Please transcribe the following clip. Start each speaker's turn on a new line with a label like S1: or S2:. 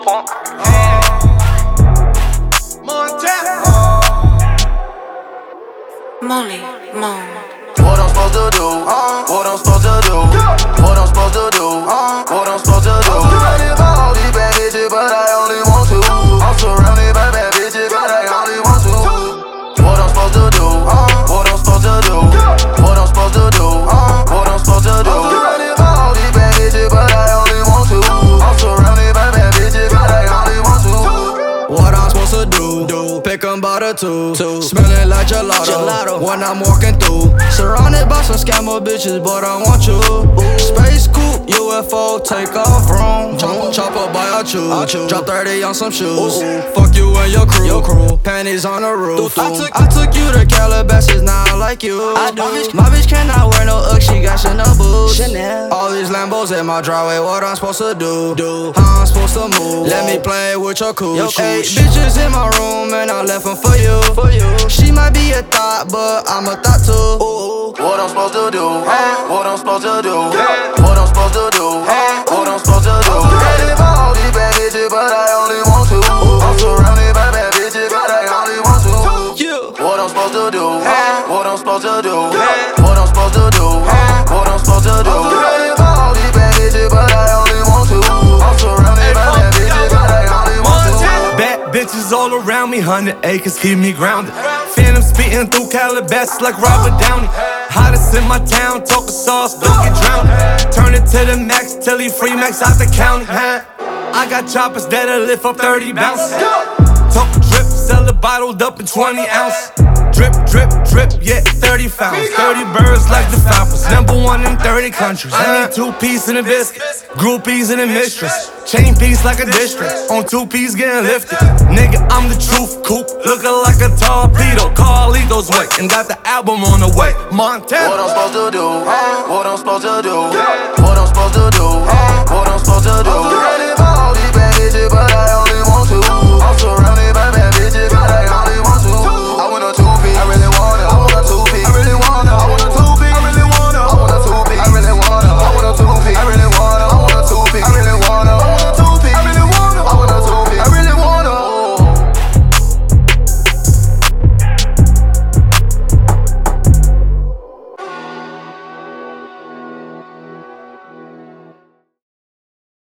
S1: funk. Montana.
S2: Molly, Moon.
S3: What I'm supposed to do, what I'm supposed to do, what I'm supposed to do, what I'm supposed to do. I'm surrounded by all these bad bitches, but I only want to. I'm surrounded by bad bitches, but I only want to. What I'm supposed to do, what I'm supposed to do, what I'm supposed to do, what I'm supposed to do. I'm surrounded by all these bad bitches, but I only want to. I'm surrounded by bad bitches, but I only want to.
S4: What I'm supposed to do, pick 'em by the two. Smelling like gelato when I'm walking through. Surrounded by some scammer bitches, but I want you. Space coupe, UFO, take off room. Chopper by a chew. Drop 30 on some shoes. Fuck you and your crew. Panties on the roof. I took you to Calabasas, now I like you. My bitch cannot wear no Uggs, she got Chanel boots. All these Lambos in my driveway, what I'm supposed to do? How I'm supposed to move? Let me play with your cooch. 8 bitches in my room and I left them for you. She might be a thought, but I'm a thought too.
S3: What I'm supposed to do, what I'm supposed to do, what I'm supposed to do, what I'm supposed to do. I'm surrounded by all these bad bitches, but I only want to. I'm surrounded by bad bitches, but I only want to. What I'm supposed to do, what I'm supposed to do, what I'm supposed to do, what I'm supposed to do. I'm surrounded by all these bad bitches, but I only want to. I'm surrounded by bad bitches, but I only want to.
S1: Bad bitches all around me, 100 acres keep me grounded. Phantom speeding through Calabasas like Robert Downey. Hottest in my town, talking sauce, don't get drowned. Turn it to the max, till he free max out the county. I got choppers that'll lift up 30 bounces. Talk drip, sell it bottled up in 20 ounce. Drip, drip, drip, yeah, 30 founds. 30 birds like the Falcons. #1 in 30 countries. I need 2 pieces and a biscuit. Groupies and a mistress. Chain piece like a district. On 2 P's getting lifted. Nigga, I'm the truth, coop. Looking like a torpedo. Carlito's way. And got the album on the way. Montana.
S3: What I'm supposed to do, what I'm supposed to do, what I'm supposed to do, what I'm supposed to do. I'm surrounded by all these bad bitches, but I only